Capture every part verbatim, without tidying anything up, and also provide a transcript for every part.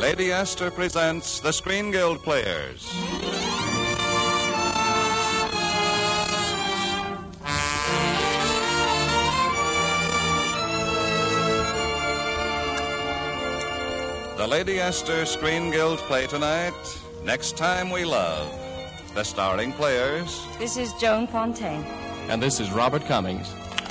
Lady Esther presents the Screen Guild Players. The Lady Esther Screen Guild play tonight, Next Time We Love. The starring players. This is Joan Fontaine. And this is Robert Cummings.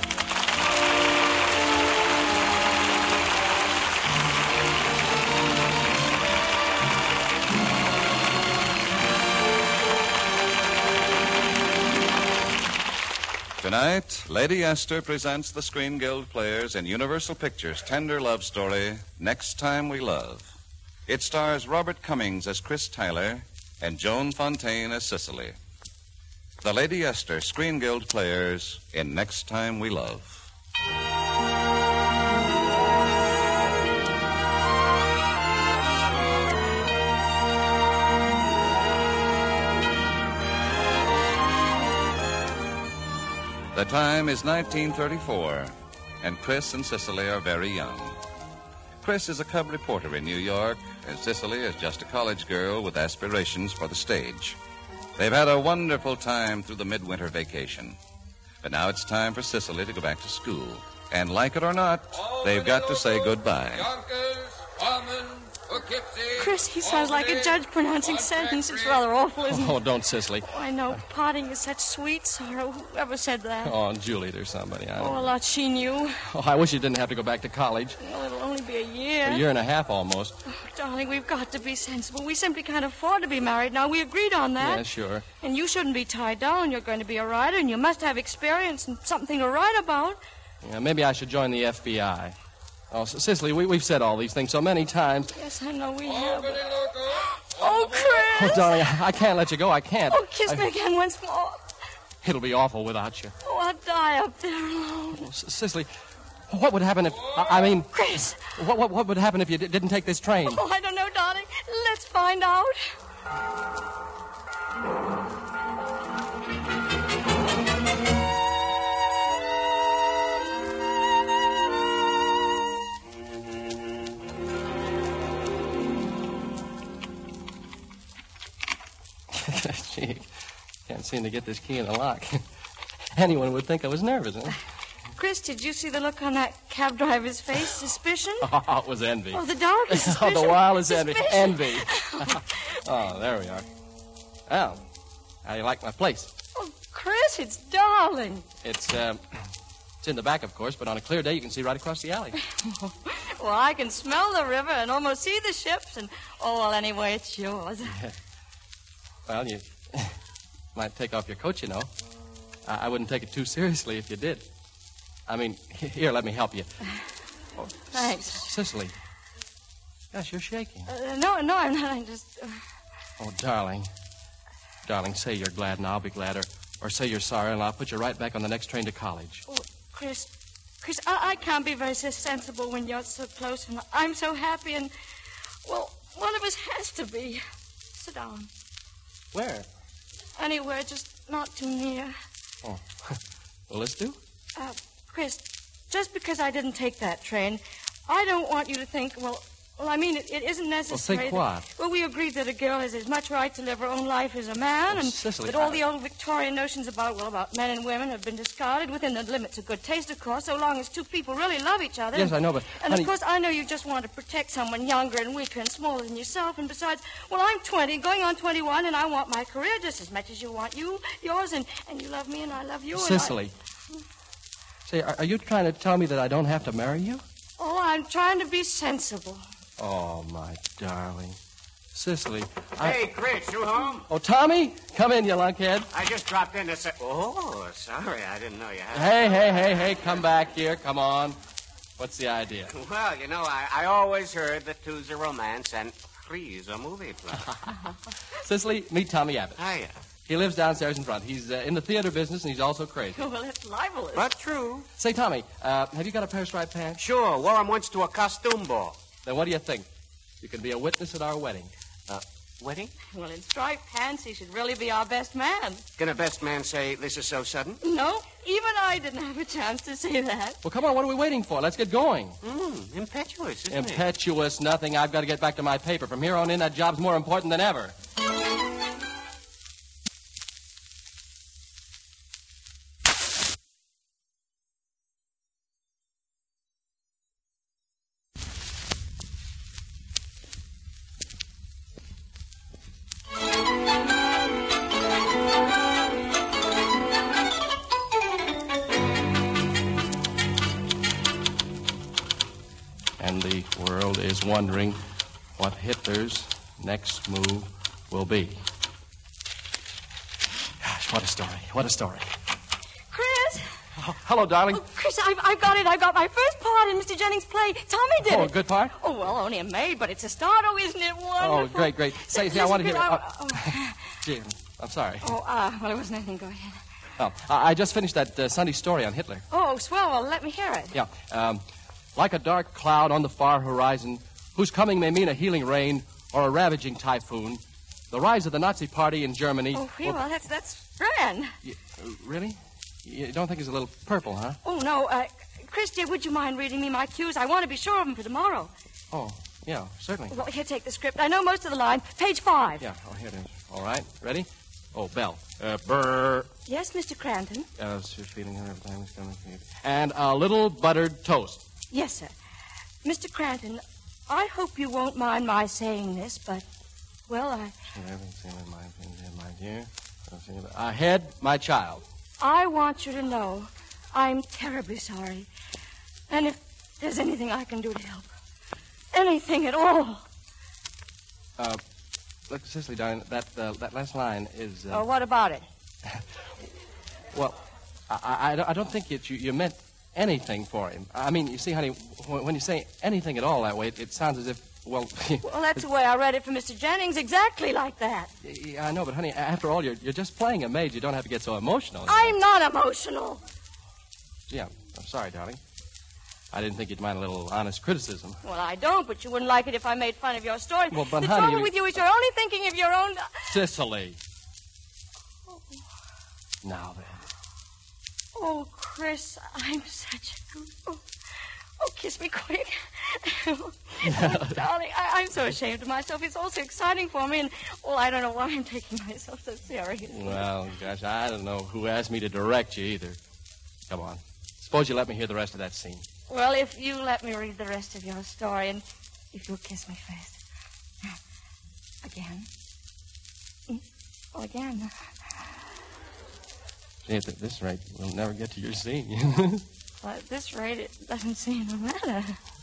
Tonight, Lady Esther presents the Screen Guild Players in Universal Pictures' tender love story, Next Time We Love. It stars Robert Cummings as Chris Tyler and Joan Fontaine as Cicely. The Lady Esther Screen Guild Players in Next Time We Love. The time is nineteen thirty-four, and Chris and Cicely are very young. Chris is a cub reporter in New York, and Cicely is just a college girl with aspirations for the stage. They've had a wonderful time through the midwinter vacation. But now it's time for Cicely to go back to school. And like it or not, they've got to say goodbye. Chris, he sounds like a judge pronouncing sentence. It's rather awful, isn't it? Oh, don't, Cicely. Oh, I know. Parting is such sweet sorrow. Whoever said that? Oh, Juliet or somebody. I don't Oh, a know. lot she knew. Oh, I wish you didn't have to go back to college. Well, it'll only be a year. A year and a half almost. Oh, darling, we've got to be sensible. We simply can't afford to be married now. We agreed on that. Yeah, sure. And you shouldn't be tied down. You're going to be a writer, and you must have experience and something to write about. Yeah, maybe I should join the F B I. Oh, C- Cicely, we, we've said all these things so many times. Yes, I know we have. Oh, Chris! Oh, darling, I, I can't let you go. I can't. Oh, kiss I, me again once more. It'll be awful without you. Oh, I'll die up there alone. Oh, C- Cicely, what would happen if... I, I mean... Chris! What, what, what would happen if you d- didn't take this train? Oh, I don't know, darling. Let's find out. Gee, can't seem to get this key in the lock. Anyone would think I was nervous, huh? Chris, did you see the look on that cab driver's face? Suspicion? Oh, it was envy. Oh, the darkest Oh, suspicion. the wildest envy. Suspicion. Envy. Oh, there we are. Well, how do you like my place? Oh, Chris, it's darling. It's, um, it's in the back, of course, but on a clear day you can see right across the alley. Well, I can smell the river and almost see the ships, and, oh, well, anyway, it's yours. Well, you might take off your coat, you know. I, I wouldn't take it too seriously if you did. I mean, here, let me help you. Oh, Thanks. Cicely. Gosh, you're shaking. Uh, no, no, I'm not. I'm just... Uh... Oh, darling. Darling, say you're glad and I'll be glad, or, or say you're sorry and I'll put you right back on the next train to college. Oh, Chris, Chris, I, I can't be very sensible when you're so close, and I'm so happy, and, well, one of us has to be. Sit down. Where? Anywhere, just not too near. Oh, well, let's do. Uh, Chris, just because I didn't take that train, I don't want you to think, well, well, I mean, it, it isn't necessary. Well, think that- what? Well, we agreed that a girl has as much right to live her own life as a man, Oh, and Cicely, that all I- the old Victorian notions about, well, about men and women have been discarded within the limits of good taste, of course, so long as two people really love each other. Yes, and, I know, but, And, honey- of course, I know you just want to protect someone younger and weaker and smaller than yourself, and besides, well, I'm twenty, going on twenty-one, and I want my career just as much as you want you, yours, and, and you love me, and I love you. and I- Cicely. Say, are, are you trying to tell me that I don't have to marry you? Oh, I'm trying to be sensible. Oh, my darling. Cicely, I... Hey, Chris, you home? Oh, Tommy? Come in, you lunkhead. I just dropped in to say... Oh, sorry, I didn't know you had... Hey, hey, hey, hey, come back here. Come on. What's the idea? Well, you know, I, I always heard that two's a romance and three's a movie plot. Cicely, meet Tommy Abbott. Hiya. He lives downstairs in front. He's uh, in the theater business, and he's also crazy. Oh, well, that's libelous. But true. Say, Tommy, uh, have you got a pair of striped pants? Sure, wore 'em once to a costume ball. Then what do you think? You can be a witness at our wedding. Uh, wedding? Well, in striped pants, he should really be our best man. Can a best man say this is so sudden? No, even I didn't have a chance to say that. Well, come on, what are we waiting for? Let's get going. Mm, impetuous, isn't it? Impetuous, nothing. I've got to get back to my paper. From here on in, that job's more important than ever. And the world is wondering what Hitler's next move will be. Gosh, what a story. What a story. Chris! Oh, hello, darling. Oh, Chris, I've, I've got it. I've got my first part in Mister Jennings' play. Tommy did Oh, a it. good part? Oh, well, only a maid, but it's a start. Oh, isn't it wonderful? Oh, great, great. Say, Listen, see, I want to hear Chris, it. I- Uh, oh, Gee, I'm sorry. oh, uh, well, it wasn't anything. Go ahead. Oh, I I just finished that uh, Sunday story on Hitler. Oh, swell. Well, let me hear it. Yeah. Um, like a dark cloud on the far horizon, whose coming may mean a healing rain or a ravaging typhoon, the rise of the Nazi Party in Germany... Oh, yeah, will- well, that's, that's grand. Y- uh, really? You don't think it's a little purple, huh? Oh, no. Uh, Chris, dear, would you mind reading me my cues? I want to be sure of them for tomorrow. Oh, yeah, certainly. Well, here, take the script. I know most of the line. Page five. Yeah, oh, here it is. All right, ready? Oh, bell. Uh, brr. Yes, Mister Cranton. Uh, so feeling her every time it's coming to you. And a little buttered toast. Yes, sir. Mister Cranton, I hope you won't mind my saying this, but, well, I... My dear. Ahead, my child. I want you to know I'm terribly sorry. And if there's anything I can do to help, anything at all. Uh, look, Cicely, darling, that uh, that last line is... Uh, Oh, what about it? well, I, I, I don't think it, you, you meant anything for him. I mean, you see, honey, when, when you say anything at all that way, it, it sounds as if, well... Well, that's the way I read it from Mister Jennings, exactly like that. Yeah, I know, but, honey, after all, you're, you're just playing a maid. You don't have to get so emotional. I'm not emotional. Yeah, I'm sorry, darling. I didn't think you'd mind a little honest criticism. Well, I don't, but you wouldn't like it if I made fun of your story. Well, but the honey, trouble you- with you is you're only thinking of your own... Cicely. Now then. Oh, Chris, I'm such a good... Oh, oh kiss me quick. oh, darling, I, I'm so ashamed of myself. It's all so exciting for me, and, well, I don't know why I'm taking myself so seriously. Well, gosh, I don't know who asked me to direct you either. Come on. Suppose you let me hear the rest of that scene. Well, if you let me read the rest of your story, and if you'll kiss me first. Again. Mm. Oh, again. See, at this rate, we'll never get to your scene. Well, at this rate, it doesn't seem to matter.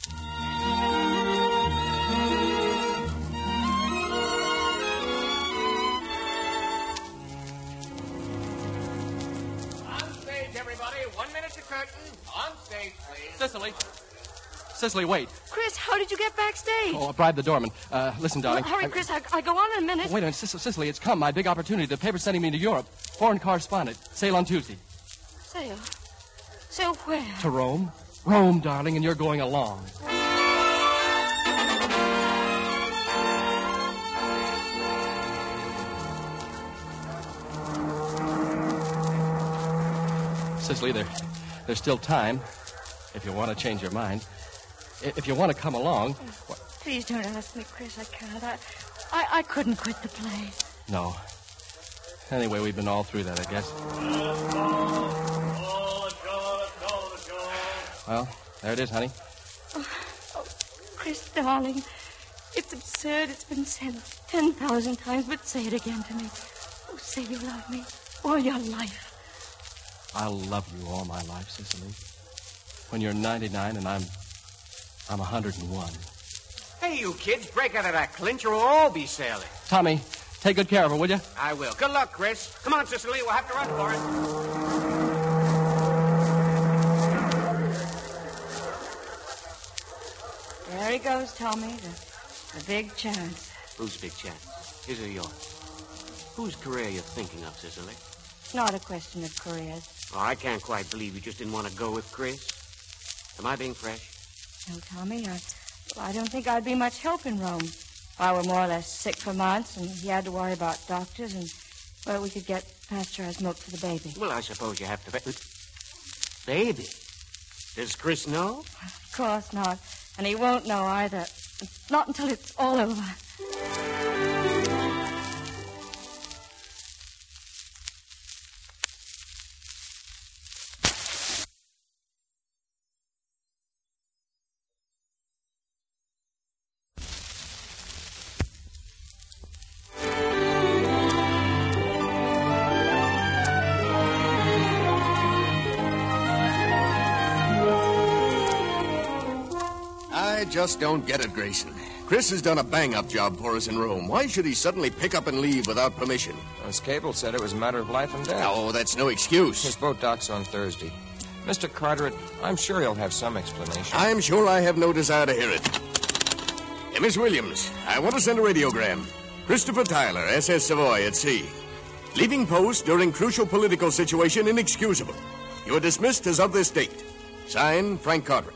On stage, everybody. One minute to curtain. On stage, please. Cicely. Cicely, wait. Chris, how did you get backstage? Oh, I bribed the doorman. Uh, listen, darling. Well, hurry, I- Chris. I, I go on in a minute. Wait a minute, Cic- Cicely, it's come. My big opportunity. The paper's sending me to Europe. Foreign correspondent. Sail on Tuesday. Sail. Sail where? To Rome. Rome, darling, and you're going along. Cicely, there, there's still time if you want to change your mind. I- If you want to come along. wh- Please don't ask me, Chris. I can't. I, I, I couldn't quit the play. No. Anyway, we've been all through that, I guess. Well, there it is, honey. Chris, darling, it's absurd. It's been said ten thousand times, but say it again to me. Oh, say you love me all your life. I'll love you all my life, Cicely. When you're ninety-nine and I'm... I'm one hundred one. Hey, you kids, break out of that clinch or we'll all be sailing. Tommy, take good care of her, will you? I will. Good luck, Chris. Come on, Cicely. We'll have to run for it. There he goes, Tommy. The, the big chance. Whose big chance? His or yours? Whose career you thinking of, Cicely? It's not a question of careers. Oh, I can't quite believe you just didn't want to go with Chris. Am I being fresh? No, Tommy, I, well, I don't think I'd be much help in Rome. I were more or less sick for months, and he had to worry about doctors, and, well, we could get pasteurized milk for the baby. Well, I suppose you have to... Baby. Does Chris know? Of course not. And he won't know either. Not until it's all over. I just don't get it, Grayson. Chris has done a bang-up job for us in Rome. Why should he suddenly pick up and leave without permission? As Cable said, it was a matter of life and death. Oh, that's no excuse. His boat docks on Thursday. Mister Carteret, I'm sure he'll have some explanation. I'm sure I have no desire to hear it. Hey, Miss Williams, I want to send a radiogram. Christopher Tyler, S S Savoy at sea. Leaving post during crucial political situation inexcusable. You are dismissed as of this date. Signed, Frank Carteret.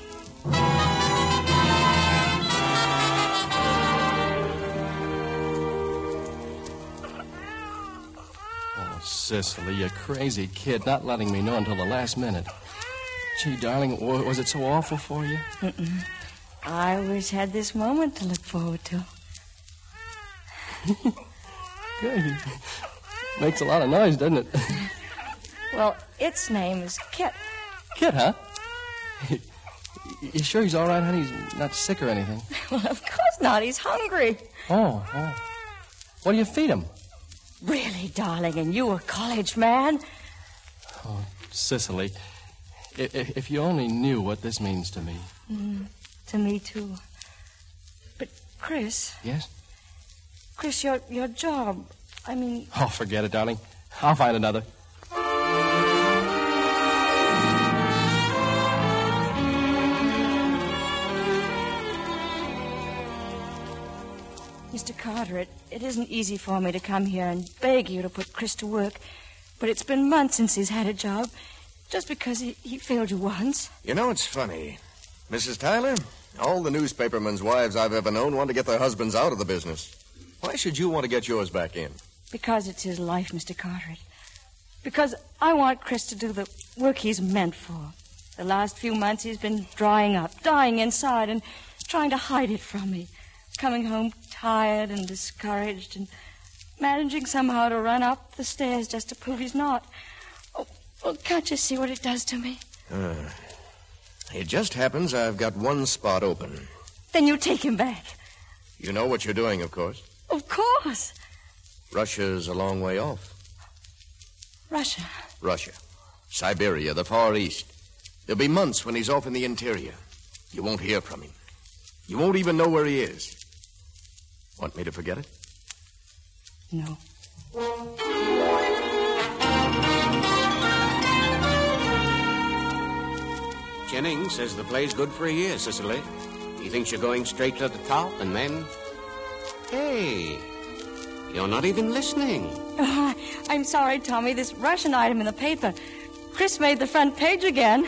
Cicely, you crazy kid, not letting me know until the last minute. Gee, darling, w- was it so awful for you? Mm-mm. I always had this moment to look forward to. Good. Makes a lot of noise, doesn't it? Well, its name is Kit. Kit, huh? You sure he's all right, honey? He's not sick or anything? Well, of course not. He's hungry. Oh, oh. What do you feed him? Really, darling, and you a college man? Oh, Cicely, if, if you only knew what this means to me. Mm, to me, too. But, Chris... Yes? Chris, your, your job, I mean... Oh, forget it, darling. I'll find another. Mister Carteret, it isn't easy for me to come here and beg you to put Chris to work, but it's been months since he's had a job, just because he, he failed you once. You know, it's funny. Missus Tyler, all the newspapermen's wives I've ever known want to get their husbands out of the business. Why should you want to get yours back in? Because it's his life, Mister Carteret. Because I want Chris to do the work he's meant for. The last few months he's been drying up, dying inside, and trying to hide it from me. Coming home tired and discouraged and managing somehow to run up the stairs just to prove he's not. Oh, well, can't you see what it does to me? Uh, it just happens I've got one spot open. Then you take him back. You know what you're doing, of course. Of course. Russia's a long way off. Russia? Russia. Siberia, the Far East. There'll be months when he's off in the interior. You won't hear from him. You won't even know where he is. Want me to forget it? No. Jennings says the play's good for a year, Cicely. He thinks you're going straight to the top, and then... Hey, you're not even listening. Oh, I'm sorry, Tommy. This Russian item in the paper. Chris made the front page again.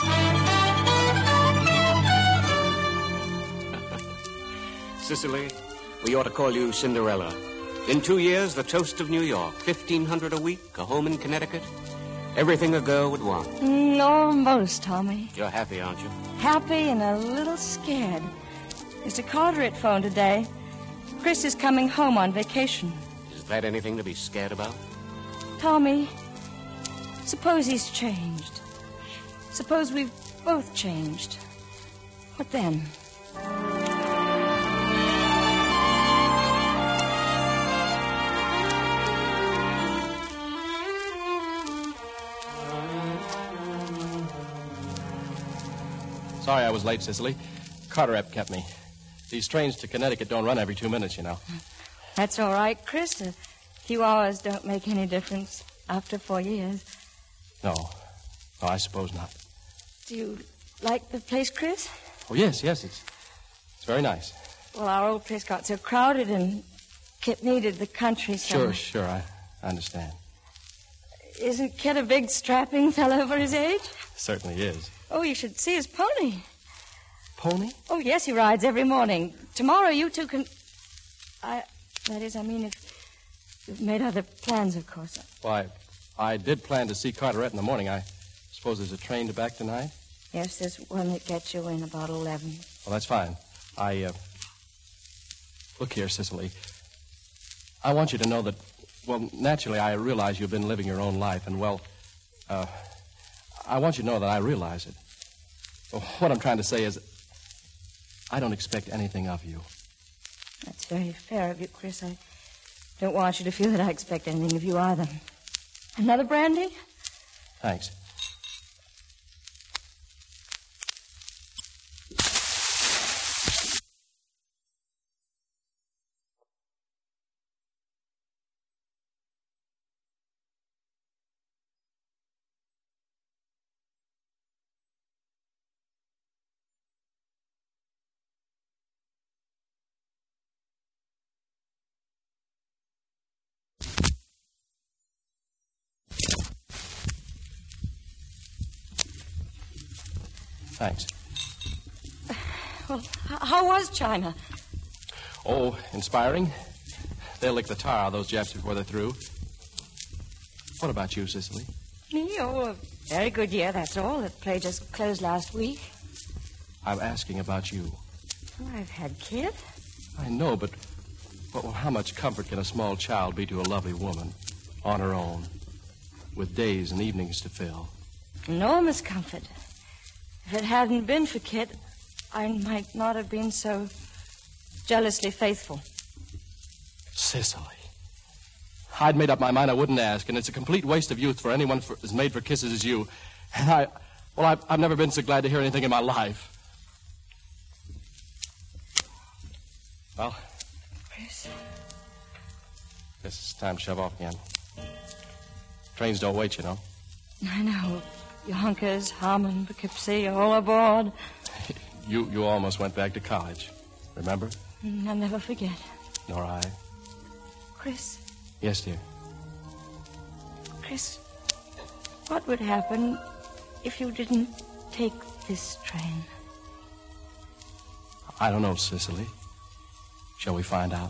Cicely, we ought to call you Cinderella. In two years, the toast of New York. Fifteen hundred a week, a home in Connecticut. Everything a girl would want. Mm, almost, Tommy. You're happy, aren't you? Happy and a little scared. Mister Carteret phoned today. Chris is coming home on vacation. Is that anything to be scared about? Tommy, suppose he's changed. Suppose we've both changed. What then? Sorry I was late, Cicely. Carteret kept me. These trains to Connecticut don't run every two minutes, you know. That's all right, Chris. A few hours don't make any difference after four years. No. No, I suppose not. Do you like the place, Chris? Oh, yes, yes. It's it's very nice. Well, our old place got so crowded and Kit needed the country so... Sure, sure. I understand. Isn't Kit a big, strapping fellow for his age? Certainly is. Oh, you should see his pony. Pony? Oh, yes, he rides every morning. Tomorrow you two can... I... That is, I mean, if you've made other plans, of course. Why, I did plan to see Carteret in the morning. I suppose there's a train to back tonight? Yes, there's one that gets you in about eleven. Well, that's fine. I, uh... Look here, Cicely. I want you to know that, well, naturally, I realize you've been living your own life, and, well, uh... I want you to know that I realize it. Well, what I'm trying to say is, I don't expect anything of you. That's very fair of you, Chris. I don't want you to feel that I expect anything of you either. Another brandy? Thanks. Thanks. Well, h- how was China? Oh, inspiring. They'll lick the tar out of those Japs before they're through. What about you, Cicely? Me? Oh, a very good year, that's all. The play just closed last week. I'm asking about you. Well, I've had kids. I know, but, but well, how much comfort can a small child be to a lovely woman on her own, with days and evenings to fill? Enormous comfort. If it hadn't been for Kit, I might not have been so jealously faithful. Cicely. I'd made up my mind I wouldn't ask, and it's a complete waste of youth for anyone for, as made for kisses as you. And I, well, I've, I've never been so glad to hear anything in my life. Well, Chris. guess it's time to shove off again. Trains don't wait, you know. I know. Yonkers, Harmon, Poughkeepsie, all aboard. You you almost went back to college, remember? Mm, I'll never forget. Nor I. Chris, Yes, dear. Chris, what would happen if you didn't take this train? I don't know, Cicely. Shall we find out?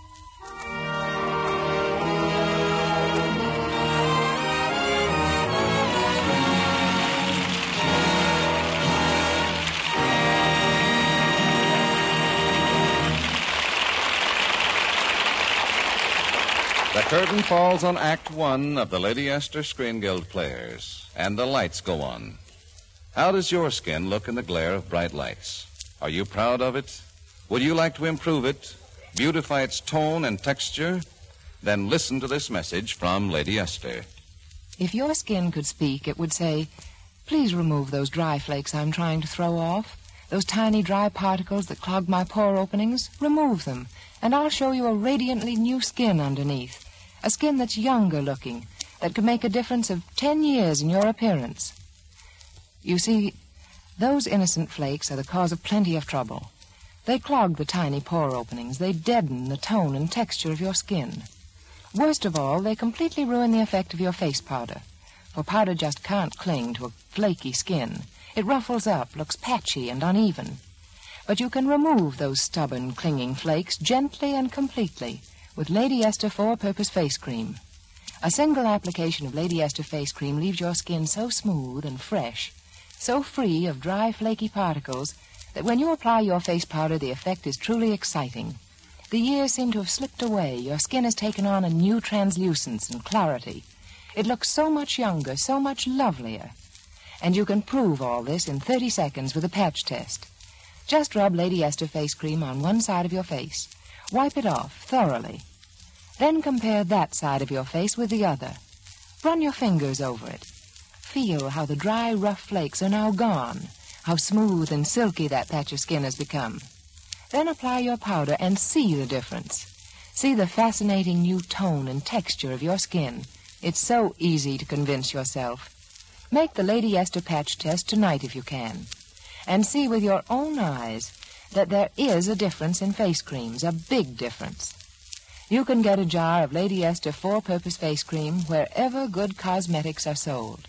The curtain falls on Act One of the Lady Esther Screen Guild Players, and the lights go on. How does your skin look in the glare of bright lights? Are you proud of it? Would you like to improve it, beautify its tone and texture? Then listen to this message from Lady Esther. If your skin could speak, it would say, "Please remove those dry flakes I'm trying to throw off. Those tiny dry particles that clog my pore openings, remove them, and I'll show you a radiantly new skin underneath. A skin that's younger looking, that could make a difference of ten years in your appearance." You see, those innocent flakes are the cause of plenty of trouble. They clog the tiny pore openings. They deaden the tone and texture of your skin. Worst of all, they completely ruin the effect of your face powder. For powder just can't cling to a flaky skin. It ruffles up, looks patchy and uneven. But you can remove those stubborn, clinging flakes gently and completely with Lady Esther Four-Purpose Face Cream. A single application of Lady Esther Face Cream leaves your skin so smooth and fresh, so free of dry, flaky particles, that when you apply your face powder, the effect is truly exciting. The years seem to have slipped away. Your skin has taken on a new translucence and clarity. It looks so much younger, so much lovelier. And you can prove all this in thirty seconds with a patch test. Just rub Lady Esther Face Cream on one side of your face. Wipe it off thoroughly. Then compare that side of your face with the other. Run your fingers over it. Feel how the dry, rough flakes are now gone, how smooth and silky that patch of skin has become. Then apply your powder and see the difference. See the fascinating new tone and texture of your skin. It's so easy to convince yourself. Make the Lady Esther patch test tonight if you can, and see with your own eyes that there is a difference in face creams, a big difference. You can get a jar of Lady Esther Four-Purpose Face Cream wherever good cosmetics are sold.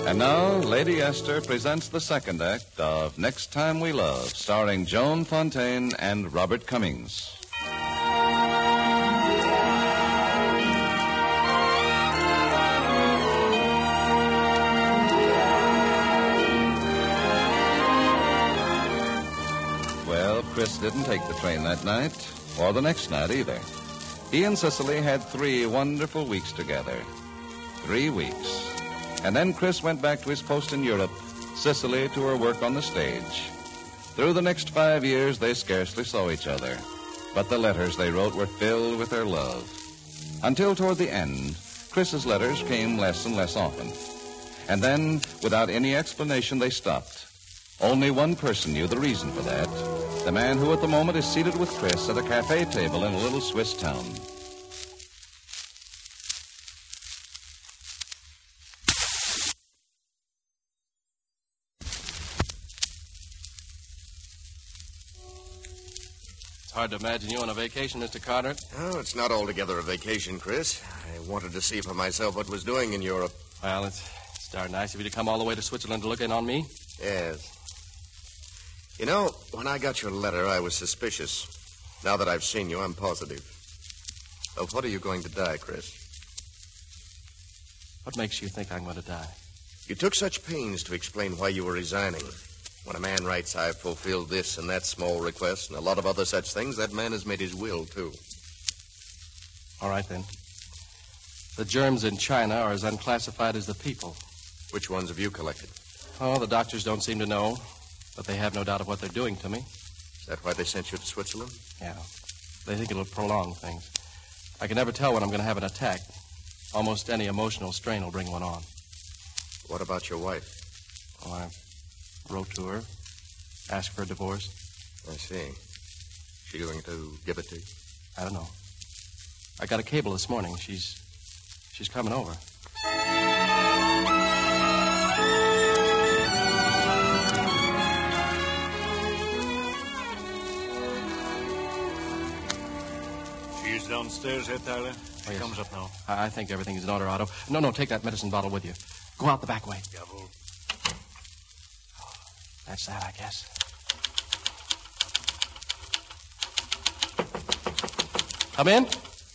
And now, Lady Esther presents the second act of Next Time We Love, starring Joan Fontaine and Robert Cummings. Well, Chris didn't take the train that night, or the next night either. He and Cicely had three wonderful weeks together. Three weeks. And then Chris went back to his post in Europe, Cicely to her work on the stage. Through the next five years, they scarcely saw each other. But the letters they wrote were filled with their love. Until toward the end, Chris's letters came less and less often. And then, without any explanation, they stopped. Only one person knew the reason for that. The man who at the moment is seated with Chris at a cafe table in a little Swiss town. Hard to imagine you on a vacation, Mister Carteret. Oh, it's not altogether a vacation, Chris. I wanted to see for myself what was doing in Europe. Well, it's, it's darn nice of you to come all the way to Switzerland to look in on me. Yes. You know, when I got your letter, I was suspicious. Now that I've seen you, I'm positive. Of what are you going to die, Chris? What makes you think I'm going to die? You took such pains to explain why you were resigning. When a man writes, I've fulfilled this and that small request and a lot of other such things, that man has made his will, too. All right, then. The germs in China are as unclassified as the people. Which ones have you collected? Oh, the doctors don't seem to know, but they have no doubt of what they're doing to me. Is that why they sent you to Switzerland? Yeah. They think it'll prolong things. I can never tell when I'm going to have an attack. Almost any emotional strain will bring one on. What about your wife? Oh, I wrote to her, asked for a divorce. I see. She going to give it to you? I don't know. I got a cable this morning. She's she's coming over. She's downstairs, Herr Tyler. She Oh, yes. comes up now. I I think everything is in order, Otto. No, no, take that medicine bottle with you. Go out the back way. Jawohl. That's that, I guess. Come in.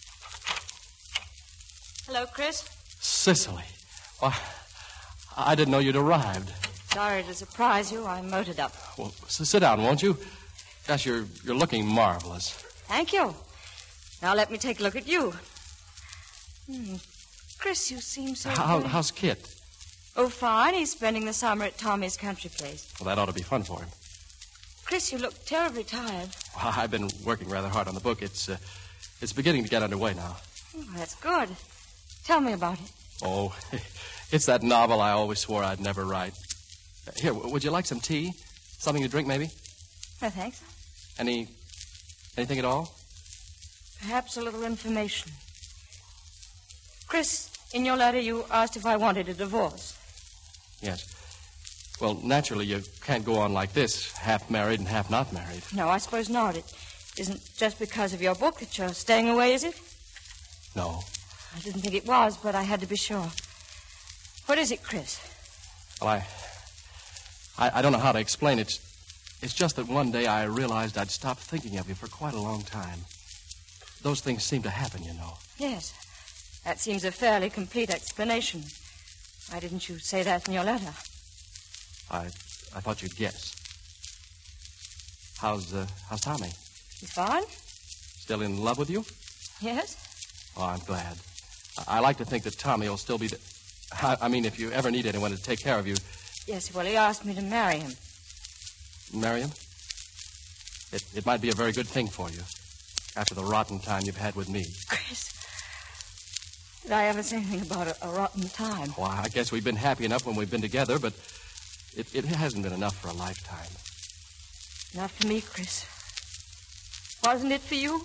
Hello, Chris. Cicely. Why, I didn't know you'd arrived. Sorry to surprise you. I motored up. Well, s- sit down, won't you? Gosh, you're you're looking marvelous. Thank you. Now let me take a look at you. Hmm. Chris, you seem so... How, very- how's Kit? Oh, fine. He's spending the summer at Tommy's country place. Well, that ought to be fun for him. Chris, you look terribly tired. Well, I've been working rather hard on the book. It's uh, it's beginning to get underway now. Oh, that's good. Tell me about it. Oh, it's that novel I always swore I'd never write. Uh, Here, w- would you like some tea? Something to drink, maybe? No, thanks. Any anything at all? Perhaps a little information. Chris, in your letter you asked if I wanted a divorce. Yes. Well, naturally, you can't go on like this, half married and half not married. No, I suppose not. It isn't just because of your book that you're staying away, is it? No. I didn't think it was, but I had to be sure. What is it, Chris? Well, I, I, I don't know how to explain it. It's, it's just that one day I realized I'd stopped thinking of you for quite a long time. Those things seem to happen, you know. Yes. That seems a fairly complete explanation. Why didn't you say that in your letter? I, I thought you'd guess. How's, uh, how's Tommy? He's fine? Still in love with you? Yes? Oh, I'm glad. I, I like to think that Tommy will still be the... I, I mean, if you ever need anyone to take care of you, Yes, well, he asked me to marry him. marry him. It, it might be a very good thing for you, after the rotten time you've had with me. Chris, did I ever say anything about a, a rotten time? Well, I guess we've been happy enough when we've been together, but it, it hasn't been enough for a lifetime. Not for me, Chris. Wasn't it for you?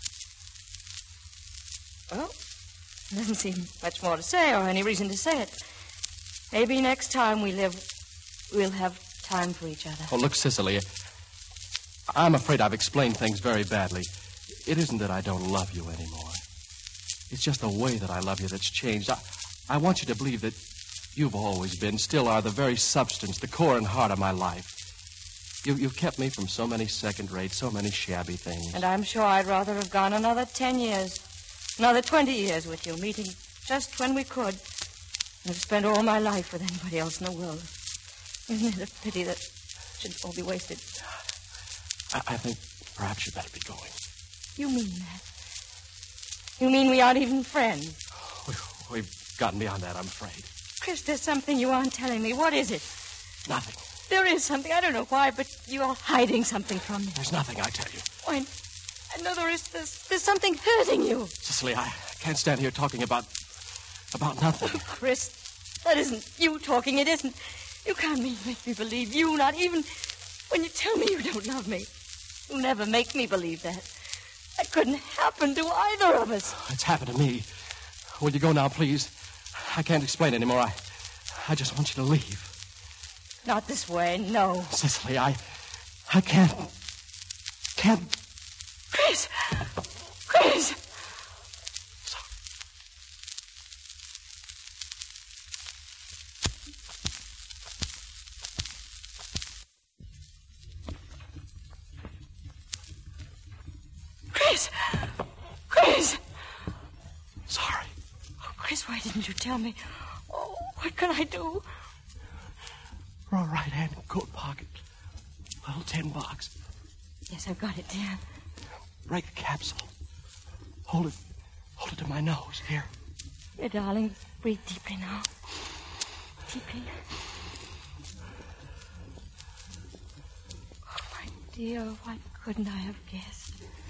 Well, there doesn't seem much more to say or any reason to say it. Maybe next time we live, we'll have time for each other. Oh, look, Cicely, I'm afraid I've explained things very badly. It isn't that I don't love you anymore. It's just the way that I love you that's changed. I, I want you to believe that You've always been, still are, the very substance, the core and heart of my life. You, you've kept me from so many second-rate, so many shabby things. And I'm sure I'd rather have gone another ten years, another twenty years with you, meeting just when we could, and have spent all my life with anybody else in the world. Isn't it a pity that it should all be wasted? I, I think perhaps you better be going. You mean that? You mean we aren't even friends? We, we've gotten beyond that, I'm afraid. Chris, there's something you aren't telling me. What is it? Nothing. There is something. I don't know why, but you're hiding something from me. There's nothing, I tell you. Why, I know there is. There's, there's something hurting you. Cicely, I can't stand here talking about... about nothing. Oh, Chris, that isn't you talking. It isn't. You can't make me believe you, not even when you tell me you don't love me. You never make me believe that. That couldn't happen to either of us. It's happened to me. Will you go now, please? I can't explain anymore. I, I just want you to leave. Not this way, no. Cicely, I, I can't, can't. Chris, Chris. Chris, Chris. Sorry. Oh, Chris, why didn't you tell me? Oh, what can I do? Raw right hand coat pocket. Little tin box. Yes, I've got it, dear. Break a capsule. Hold it. Hold it to my nose. Here. Here, darling. Breathe deeply now. Deeply. Oh, my dear, why couldn't I have guessed?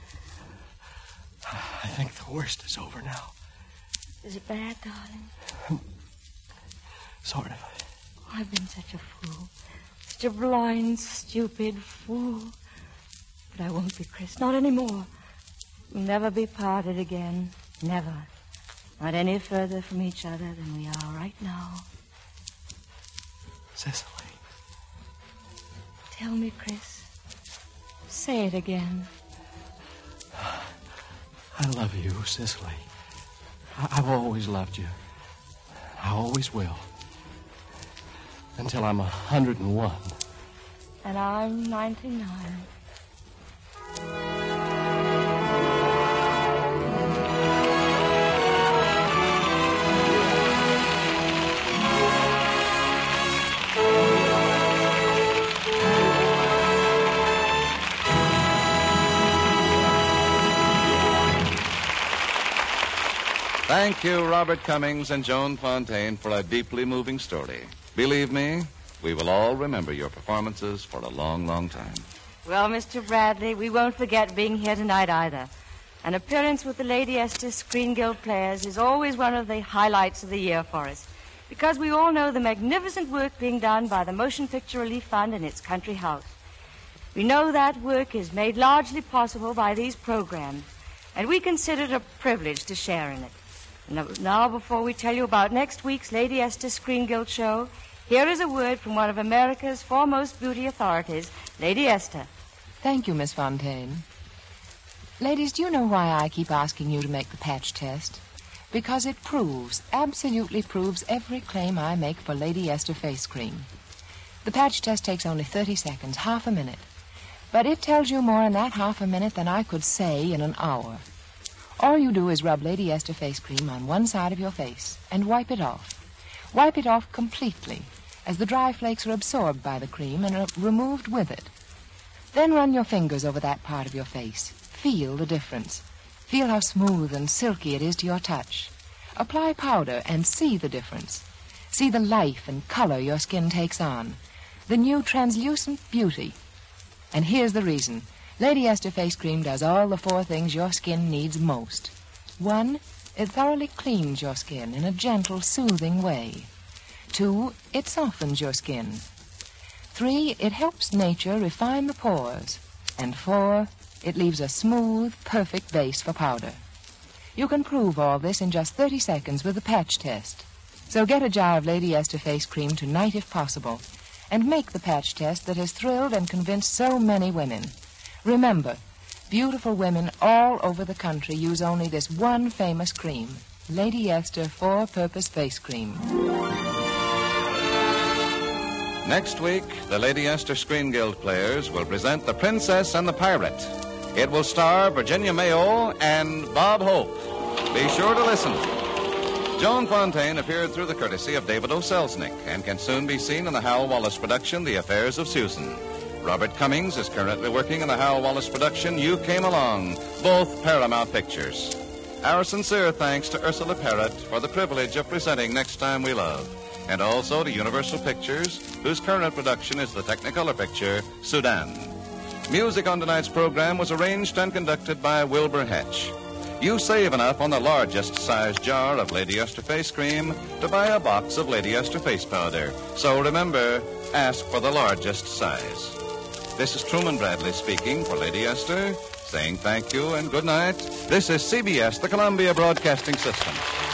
I think the worst is over now. Is it bad, darling? Sort of. Oh, I've been such a fool. Such a blind, stupid fool. But I won't be, Chris. Not anymore. We'll never be parted again. Never. Not any further from each other than we are right now. Cicely. Tell me, Chris. Say it again. I love you, Cicely. I- I've always loved you. I always will. Until I'm a hundred and one. And I'm ninety-nine. Thank you, Robert Cummings and Joan Fontaine, for a deeply moving story. Believe me, we will all remember your performances for a long, long time. Well, Mister Bradley, we won't forget being here tonight either. An appearance with the Lady Esther Screen Guild Players is always one of the highlights of the year for us, because we all know the magnificent work being done by the Motion Picture Relief Fund in its country house. We know that work is made largely possible by these programs, and we consider it a privilege to share in it. Now, before we tell you about next week's Lady Esther Screen Guild show, here is a word from one of America's foremost beauty authorities, Lady Esther. Thank you, Miss Fontaine. Ladies, do you know why I keep asking you to make the patch test? Because it proves, absolutely proves every claim I make for Lady Esther face cream. The patch test takes only thirty seconds, half a minute. But it tells you more in that half a minute than I could say in an hour. All you do is rub Lady Esther face cream on one side of your face and wipe it off. Wipe it off completely, as the dry flakes are absorbed by the cream and are removed with it. Then run your fingers over that part of your face. Feel the difference. Feel how smooth and silky it is to your touch. Apply powder and see the difference. See the life and color your skin takes on. The new translucent beauty. And here's the reason. Lady Esther face cream does all the four things your skin needs most. One, it thoroughly cleans your skin in a gentle, soothing way. Two, it softens your skin. Three, it helps nature refine the pores. And four, it leaves a smooth, perfect base for powder. You can prove all this in just thirty seconds with the patch test. So get a jar of Lady Esther face cream tonight if possible, and make the patch test that has thrilled and convinced so many women. Remember, beautiful women all over the country use only this one famous cream, Lady Esther Four-Purpose Face Cream. Next week, the Lady Esther Screen Guild players will present The Princess and the Pirate. It will star Virginia Mayo and Bob Hope. Be sure to listen. Joan Fontaine appeared through the courtesy of David O. Selznick and can soon be seen in the Hal Wallace production, The Affairs of Susan. Robert Cummings is currently working in the Hal Wallace production, You Came Along, both Paramount Pictures. Our sincere thanks to Ursula Parrott for the privilege of presenting Next Time We Love, and also to Universal Pictures, whose current production is the Technicolor picture, Sudan. Music on tonight's program was arranged and conducted by Wilbur Hatch. You save enough on the largest size jar of Lady Esther face cream to buy a box of Lady Esther face powder. So remember, ask for the largest size. This is Truman Bradley speaking for Lady Esther, saying thank you and good night. This is C B S, the Columbia Broadcasting System.